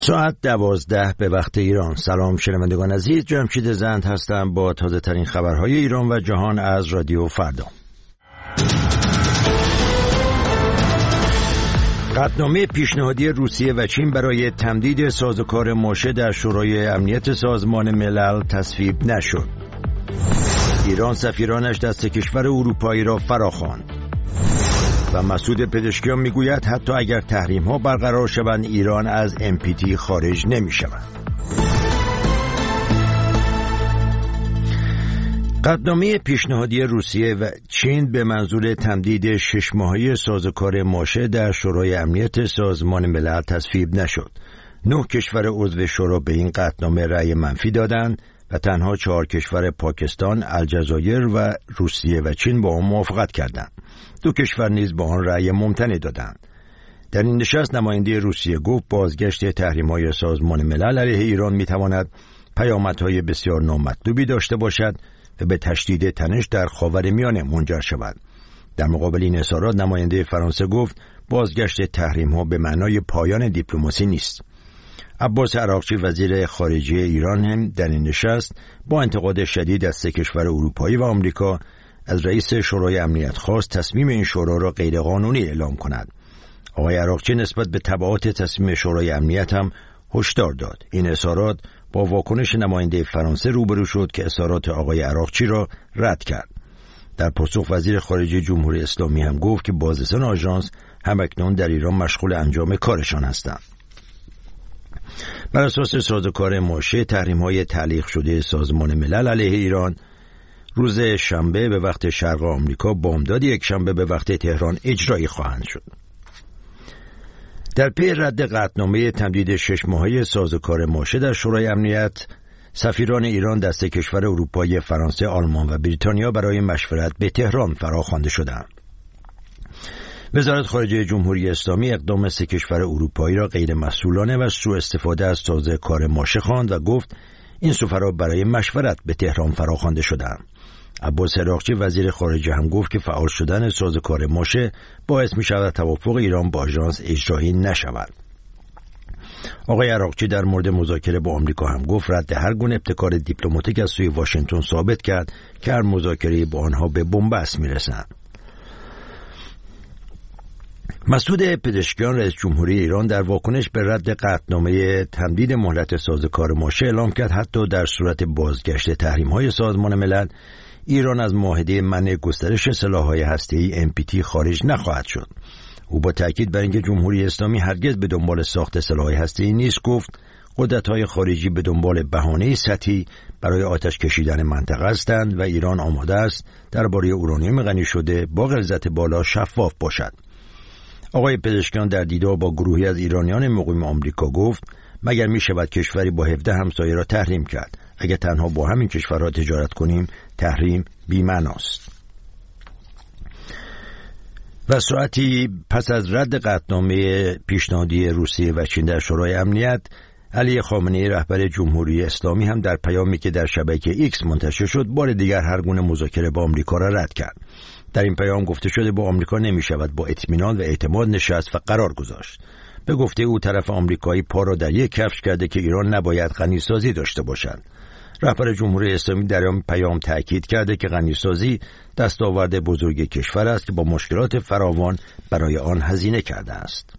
ساعت 12 به وقت ایران. سلام شنوندگان عزیز، جمشید زند هستم با تازه ترین خبرهای ایران و جهان از رادیو فردا. قطعنامه پیشنهادی روسیه و چین برای تمدید سازوکار ماشه در شورای امنیت سازمان ملل تصویب نشد. ایران سفیرانش دست کشور اروپایی را فراخواند. و مسعود پزشکیان میگوید حتی اگر تحریم ها برقرار شوند ایران از NPT خارج نمی شود. قطعنامه پیشنهادی روسیه و چین به منظور تمدید 6 ماهه سازوکار ماشه در شورای امنیت سازمان ملل تصویب نشد. 9 کشور عضو شورا به این قطعنامه رأی منفی دادند و تنها 4 کشور پاکستان، الجزایر و روسیه و چین با آن موافقت کردند. 2 کشور نیز با آن رأی ممتنع دادند. در این نشست نماینده روسیه گفت بازگشت تحریم‌های سازمان ملل علیه ایران می‌تواند پیامدهای بسیار نامطلوبی داشته باشد و به تشدید تنش در خاورمیانه منجر شود. در مقابل این اظهارات نماینده فرانسه گفت بازگشت تحریم‌ها به معنای پایان دیپلماسی نیست. عباس عراقچی وزیر خارجه ایران هم در این نشست با انتقاد شدید از 3 کشور اروپایی و آمریکا از رئیس شورای امنیت خواست تصمیم این شورا را غیرقانونی اعلام کند. آقای عراقچی نسبت به تبعات تصمیم شورای امنیت هم هشدار داد. این اظهارات با واکنش نماینده فرانسه روبرو شد که اظهارات آقای عراقچی را رد کرد. در پاسخ وزیر خارجه جمهوری اسلامی هم گفت که بازرسان آژانس همکنون در ایران مشغول انجام کارشان هستند. بر اساس سازوکار ماشه تحریم‌های تعلیق شده سازمان ملل علیه ایران روز شنبه به وقت شرق آمریکا، بامداد یک شنبه به وقت تهران اجرایی خواهند شد. در پی رد قطعنامه تمدید 6 ماهه سازوکار ماشه در شورای امنیت، سفیران ایران دست کشور اروپایی فرانسه، آلمان و بریتانیا برای مشورت به تهران فراخوانده شدند. وزارت خارجه جمهوری اسلامی اقدام 3 کشور اروپایی را غیر مسئولانه و سوء استفاده از سازوکار ماشه خواند و گفت این سفرا برای مشورت به تهران فراخوانده شدند. عباس عراقچی وزیر خارجه هم گفت که فعال شدن سازوکار ماشه باعث می شود توافق ایران با آژانس اجرایی نشود. آقای عراقچی در مورد مذاکره با آمریکا هم گفت رد هر گونه ابتکار دیپلماتیک از سوی واشنگتن ثابت کرد که هر مذاکره با آنها به بنبست می رسند. مسعود پزشکیان رئیس جمهوری ایران در واکنش به رد قطعنامه تمدید مهلت سازوکار ماشه اعلام کرد حتی در صورت بازگشت تحریم‌های سازمان ملل ایران از معاهده منع گسترش سلاح‌های هسته‌ای NPT خارج نخواهد شد. او با تاکید بر اینکه جمهوری اسلامی هرگز به دنبال ساخت سلاح‌های هسته‌ای نیست گفت قدرت‌های خارجی به دنبال بهانه‌ای سطحی برای آتش کشیدن منطقه هستند و ایران آماده است درباره اورانیوم غنی شده با غلظت بالا شفاف باشد. آقای پزشکیان در دیدار با گروهی از ایرانیان مقیم آمریکا گفت مگر می شود کشوری با 17 همسایه را تحریم کرد؟ اگر تنها با همین کشورها تجارت کنیم تحریم بی‌معناست. و ساعتی پس از رد قطعنامه پیشنهادی روسیه و چین در شورای امنیت، علی خامنه‌ای رهبر جمهوری اسلامی هم در پیامی که در شبکه ایکس منتشر شد بار دیگر هر گونه مذاکره با آمریکا را رد کرد. در این پیام گفته شده با آمریکا نمی شود با اطمینان و اعتماد نشست و قرار گذاشت. به گفته او طرف آمریکایی پا را در یک کفش کرده که ایران نباید غنیسازی داشته باشد. رهبر جمهوری اسلامی در این پیام تاکید کرده که غنیسازی دستاورد بزرگ کشور است که با مشکلات فراوان برای آن هزینه کرده است.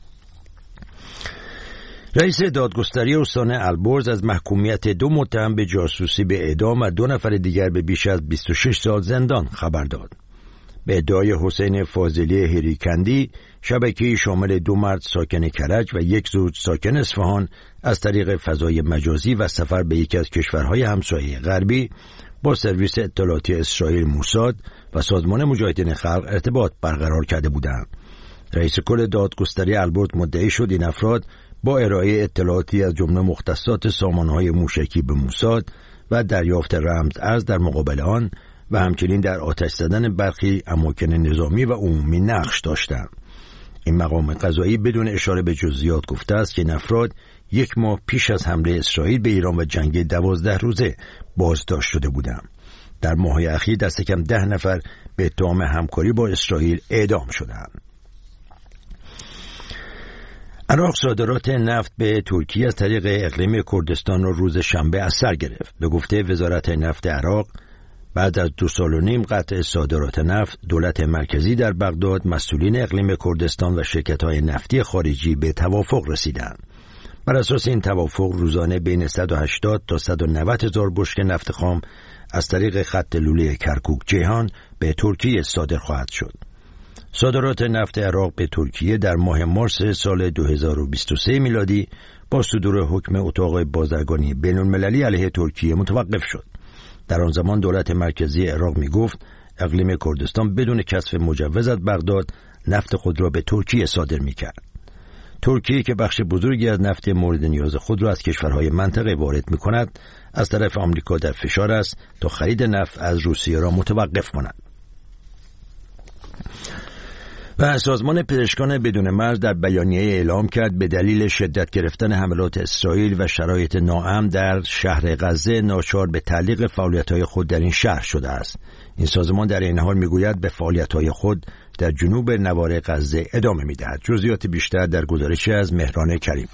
رئیس دادگستری استان البرز از محکومیت 2 متهم به جاسوسی به اعدام و 2 نفر دیگر به بیش از 26 سال زندان خبر داد. به ادعای حسین فاضلی هریکندی، شبکه‌ای شامل 2 مرد ساکن کرج و 1 زوج ساکن اصفهان از طریق فضای مجازی و سفر به یکی از کشورهای همسایه غربی با سرویس اطلاعاتی اسرائیل موساد و سازمان مجاهدین خلق ارتباط برقرار کرده بودند. رئیس کل دادگستری البرز مدعی شد این افراد با ارائه اطلاعاتی از جمله مختصات سامانه‌های موشکی به موساد و دریافت رمز ارز در مقابل آن و همچنین در آتش زدن برخی اماکن نظامی و عمومی نقش داشتند. این مقام قضایی بدون اشاره به جزئیات گفته است که این افراد 1 ماه پیش از حمله اسرائیل به ایران و جنگ 12 روزه بازداشت شده بودند. در ماه‌های اخیر دست کم 10 نفر به اتهام همکاری با اسرائیل اعدام شدند. عراق صادرات نفت به ترکیه از طریق اقلیم کردستان را روز شنبه از سر گرفت. به گفته وزارت نفت عراق، بعد از 2.5 سال قطع صادرات نفت، دولت مرکزی در بغداد، مسئولین اقلیم کردستان و شرکت‌های نفتی خارجی به توافق رسیدند. بر اساس این توافق روزانه بین 180 تا 190 هزار بشکه نفت خام از طریق خط لوله کرکوک جیهان به ترکیه صادر خواهد شد. صادرات نفت عراق به ترکیه در ماه مارس سال 2023 میلادی با صدور حکم اتاق بازرگانی بین‌المللی علیه ترکیه متوقف شد. در آن زمان دولت مرکزی عراق می گفت اقلیم کردستان بدون کسب مجوز از بغداد نفت خود را به ترکیه صادر می کرد. ترکیه که بخش بزرگی از نفت مورد نیاز خود را از کشورهای منطقه وارد می کند، از طرف آمریکا در فشار است تا خرید نفت از روسیه را متوقف کند. و سازمان پزشکان بدون مرز در بیانیه اعلام کرد به دلیل شدت گرفتن حملات اسرائیل و شرایط ناامن در شهر غزه ناچار به تعلیق فعالیت‌های خود در این شهر شده است. این سازمان در این حال میگوید به فعالیت‌های خود در جنوب نوار غزه ادامه می‌دهد. جزئیات بیشتر در گزارشی از مهران کریم.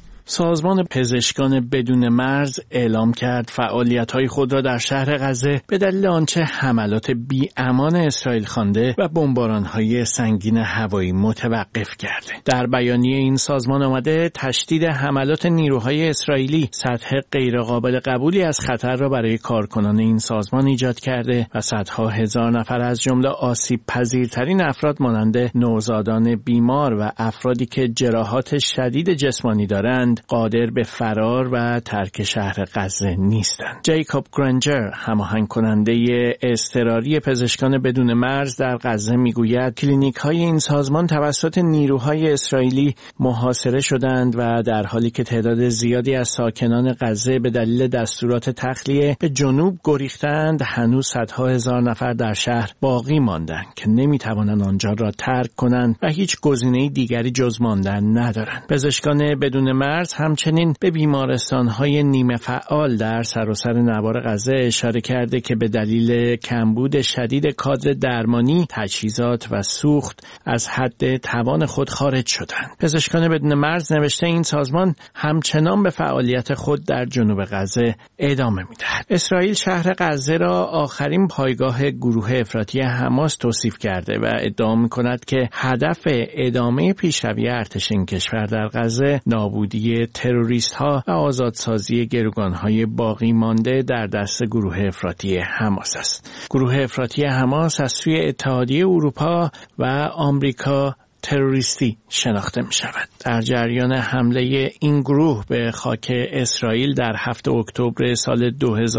سازمان پزشکان بدون مرز اعلام کرد فعالیت‌های خود را در شهر غزه به دلیل آنچه حملات بی‌امان اسرائیل خوانده و بمباران‌های سنگین هوایی متوقف کرده. در بیانیه این سازمان آمده تشدید حملات نیروهای اسرائیلی سطح غیرقابل قبولی از خطر را برای کارکنان این سازمان ایجاد کرده و صدها هزار نفر از جمله آسیب پذیرترین افراد مانند نوزادان بیمار و افرادی که جراحات شدید جسمانی دارند قادر به فرار و ترک شهر غزه نیستند. جیکوب گرنجر، هماهنگ کننده اضطراری پزشکان بدون مرز در غزه، میگوید کلینیک‌های این سازمان توسط نیروهای اسرائیلی محاصره شدند و در حالی که تعداد زیادی از ساکنان غزه به دلیل دستورات تخلیه به جنوب گریختند، هنوز صدها هزار نفر در شهر باقی ماندند که نمی‌توانند آنجا را ترک کنند و هیچ گزینه‌ای دیگری جز ماندن ندارند. پزشکان بدون مرز همچنین به بیمارستان‌های نیمه فعال در سراسر نوار غزه اشاره کرده که به دلیل کمبود شدید کادر درمانی، تجهیزات و سوخت از حد توان خود خارج شدند. پزشکان بدون مرز نوشته این سازمان همچنان به فعالیت خود در جنوب غزه ادامه می‌دهد. اسرائیل شهر غزه را آخرین پایگاه گروه افراطی حماس توصیف کرده و ادعا می‌کند که هدف ادامه پیشروی ارتش این کشور در غزه نابودی تروریست‌ها و آزادسازی گروگان‌های باقی مانده در دست گروه افراطی حماس است. گروه افراطی حماس از سوی اتحادیه اروپا و آمریکا تروریستی شناخته می شود. در جریان حمله این گروه به خاک اسرائیل در 7 اکتبر سال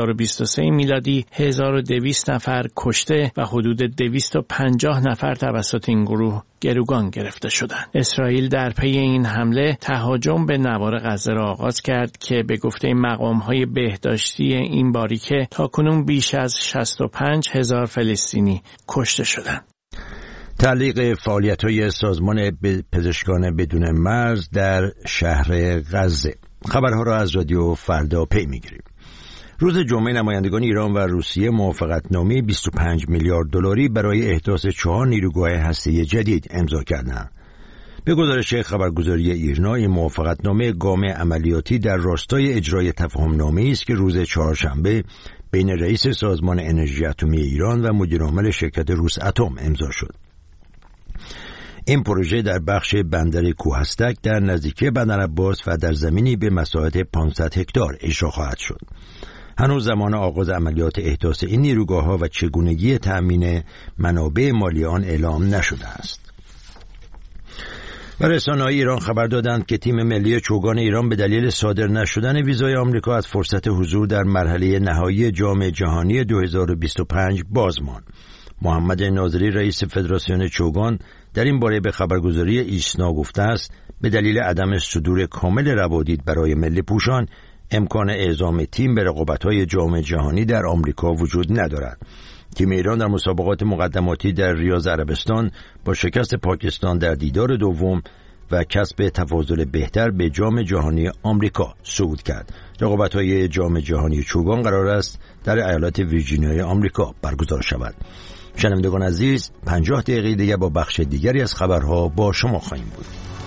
2023 میلادی 1200 نفر کشته و حدود 250 نفر توسط این گروه گروگان گرفته شدند. اسرائیل در پی این حمله تهاجم به نوار غزه را آغاز کرد که به گفته مقام‌های بهداشتی این باریکه تاکنون بیش از 65,000 فلسطینی کشته شدند. تعلیق فعالیت‌های سازمان پزشکان بدون مرز در شهر غزه. خبرها را از رادیو فردا پی می‌گیریم. روز جمعه نمایندگان ایران و روسیه موافقتنامه 25 میلیارد دلاری برای احداث 4 نیروگاه هسته‌ای جدید امضا کردند. به گزارش خبرگزاری ایرنا، این موافقتنامه گام عملیاتی در راستای اجرای تفاهم‌نامه‌ای است که روز چهارشنبه بین رئیس سازمان انرژی اتمی ایران و مدیرعامل شرکت روساتم امضا شد. این پروژه در بخش بندر کوهستک در نزدیکی بندرعباس و در زمینی به مساحت 500 هکتار اجرا خواهد شد. هنوز زمان آغاز عملیات احداث این نیروگاه‌ها و چگونگی تأمین منابع مالی آن اعلام نشده است. و رسانه‌های ایران خبر دادند که تیم ملی چوگان ایران به دلیل صادر نشدن ویزای آمریکا از فرصت حضور در مرحله نهایی جام جهانی 2025 باز ماند. محمد ناظری رئیس فدراسیون چوگان در این باره به خبرگزاری ایسنا گفته است به دلیل عدم صدور کامل روادید برای ملی پوشان امکان اعزام تیم به رقابت‌های جام جهانی در آمریکا وجود ندارد. تیم ایران در مسابقات مقدماتی در ریاض عربستان با شکست پاکستان در دیدار دوم و کسب تفاضل بهتر به جام جهانی آمریکا صعود کرد. رقابت‌های جام جهانی چوگان قرار است در ایالات ویرجینیا آمریکا برگزار شود. شنوندگان عزیز، 50 دقیقه دیگر با بخش دیگری از خبرها با شما خواهیم بود.